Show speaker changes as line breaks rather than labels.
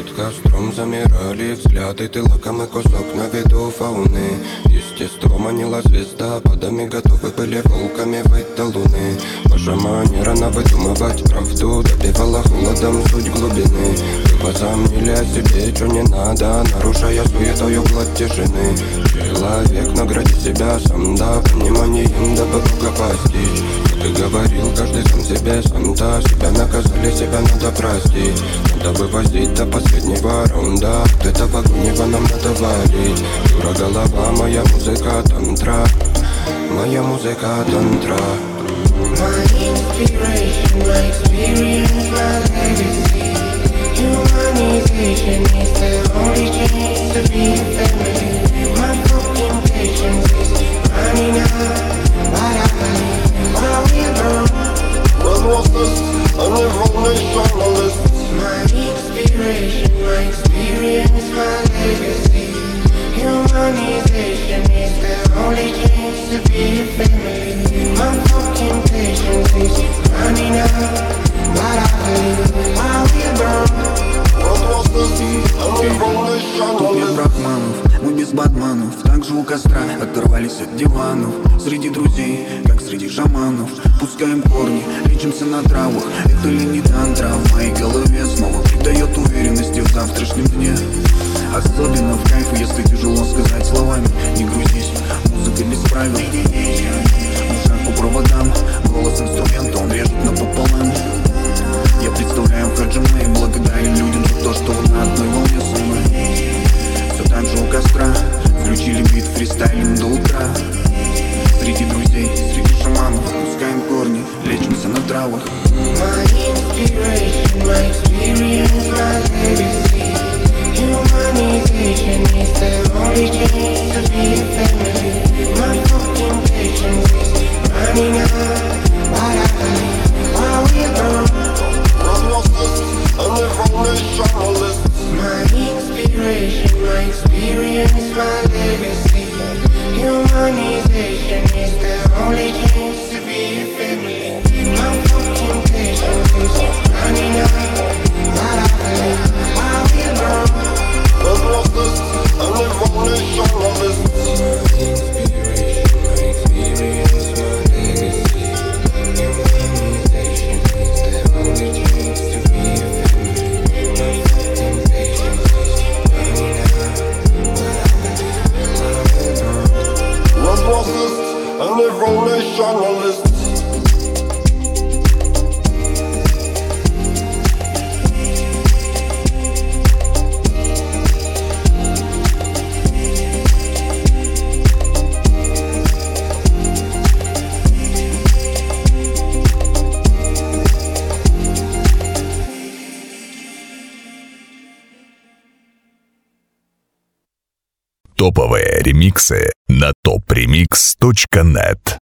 Перед костром замирали взгляды, ты лакомый кусок на виду фауны. Естество манила звезда, подами готовы были волками выйти до луны. Ваша манера навыдумывать правду добивала холодом суть глубины. Вы возомнили о себе, что не надо, нарушая суетою гладь тишины. Человек награди себя сам, да, пониманием, дабы Бога постичь. Ты говорил, каждый сам себе сам-то. Себя наказали, себя надо простить. Надо вывозить до последнего раунда. От этого гнева нам надо валить. Дура голова, моя музыка тантра. Моя музыка тантра.
My inspiration, my experience, my legacy. Humanization is the only chance to be a family. My fucking patience is running out, but I believe I will grow.
When was this? A revolutionalist.
My inspiration, my experience, my legacy. Humanization is the only chance to be a family. My fucking patience is running out, but I believe I will grow.
When was this? A
Тут нет
revolutionalist.
брахманов, мы без батманов. Также у костра оторвались от диванов. Среди друзей, как среди шаманов. Пускаем корни, лечимся на травах. Это ли не тантра в моей голове снова придает уверенности в завтрашнем дне. Особенно в кайф, если тяжело сказать словами. Не грузись, музыка без правил. Ушах по проводам, голос инструмента, он режет напополам. Я представляю Хаджима и благодарен людям за то, что вы на одной волне со мной. Все так же у костра, включили бит фристайлем до утра. Среди друзей, среди шаманов, пускаем корни, лечимся на травах.
My inspiration, my experience, my legacy. Humanization is the only chance to be a family. My fucking patience is running out, but I believe I will grow.
When was this? A revolutionalist.
My inspiration, my experience, my legacy. Humanization is the only chance to be a family. My fucking patience is running out, but I believe I will grow.
When was this? A revolutionalist.
My inspiration, my experience, my legacy. Humanization is the only chance to be a family. My fucking patience is running out, but I believe I will grow.
When was this? A revolutionalist.
Топовые ремиксы на topremix.net.